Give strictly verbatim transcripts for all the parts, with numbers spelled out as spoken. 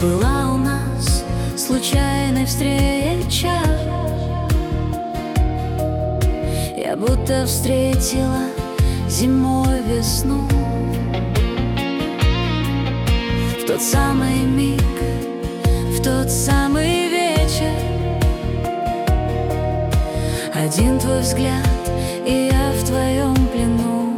Была у нас случайная встреча, я будто встретила зимой весну. В тот самый миг, в тот самый вечер, один твой взгляд, и я в твоем плену.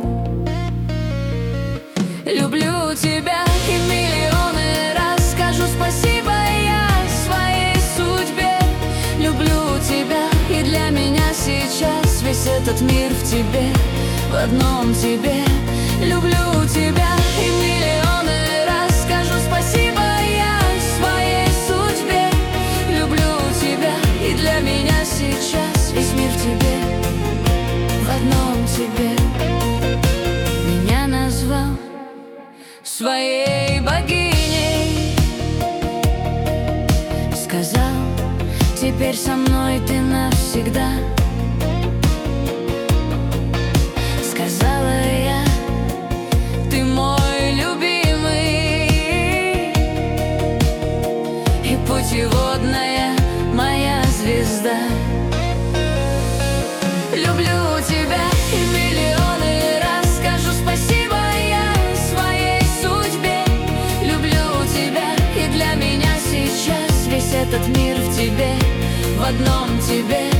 Люблю тебя и миллионы раз скажу спасибо я своей судьбе. Люблю тебя, и для меня сейчас весь этот мир в тебе, в одном тебе. Люблю тебя и миллионы раз скажу спасибо я своей судьбе. Люблю тебя, и для меня сейчас весь мир в тебе, в одном тебе. Меня назвал своей богиней, сказал: теперь со мной ты навсегда. Сказала я: ты мой любимый и путеводная моя звезда. Люблю тебя и миллионы раз скажу спасибо я своей судьбе. Люблю тебя, и для меня сейчас весь этот мир в тебе, в одном тебе.